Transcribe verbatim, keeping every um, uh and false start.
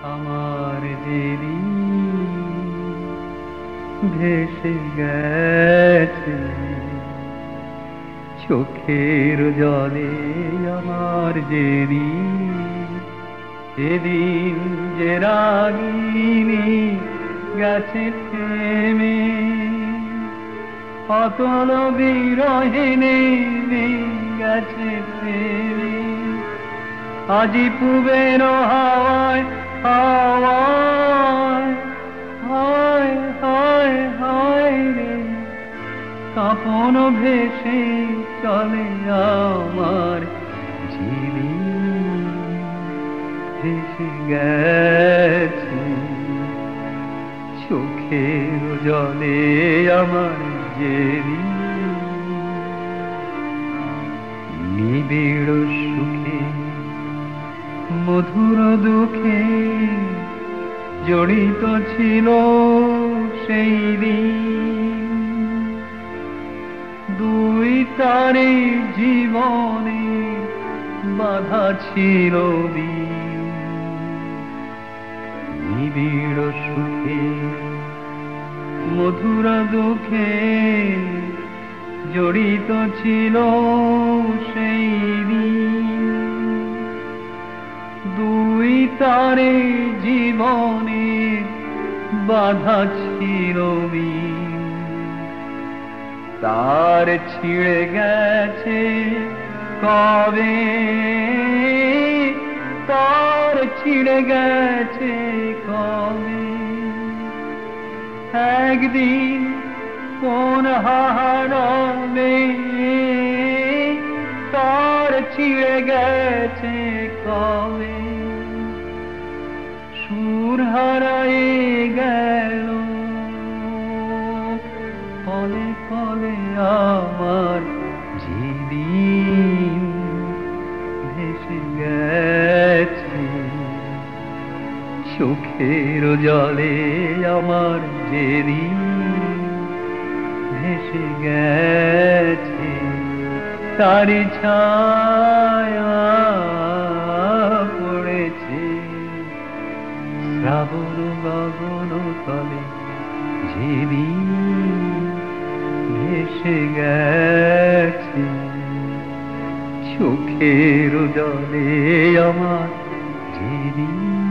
আমার যেদিন ভেসে গেছে চোখের জলে আমার যেদিন, সেদিন যে রাগিনী গেছে থেমে, অতল বিরহে নেমে গেছে প্রেমে। আজি পুবের হাওয়ায় হাওয়ায় হায় হায় হায় রে, কাঁপন ভেসে চলে আমার যেদিন ভেসে গেছে চোখের জলে আমার যেদিন। নিবিড় সুখে মধুর দুঃখে জড়িত ছিল সেই দিন, দুই তারে জীবনে বাধা ছিল দিন। নিবিড় সুখে মধুর দুঃখে জড়িত ছিল সেই দিন, দুই তারে জীবনে বাধা ছিল দিন। তার ছিঁড়ে গেছে কবে, তার ছিঁড়ে গেছে কবে, একদিন কোন হারাবে, তার ছিঁড়ে গেছে কবে। সুর হারায়ে গেল ফলে ফলে আমার যেদিন ভেসে গেছে চোখের জলে আমার যেদিন ভেসে গেছে। তারি ছায়া পড়েছে শ্রাবণ গগন তলে, যেদিন ভেসে গেছে চোখের জলে আমার যেদিন।